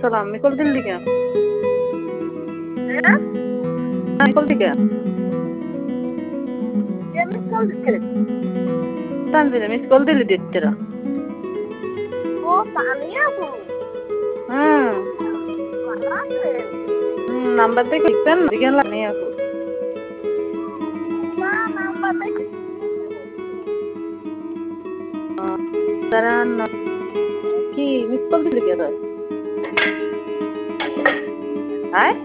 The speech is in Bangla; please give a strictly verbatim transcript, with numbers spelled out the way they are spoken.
সালাম মিকল দিল্লি কেন? মিকল দিকে তানজিলে মিস কল দিলি দিতেরা ও তানিয়া আপু হুম ভালো আছেন? হুম নাম্বার দেখে লিখতেন দিকে লানি আপু না নাম্বার দেখে তারা কি মিস কল দিলি কে তোর? আয়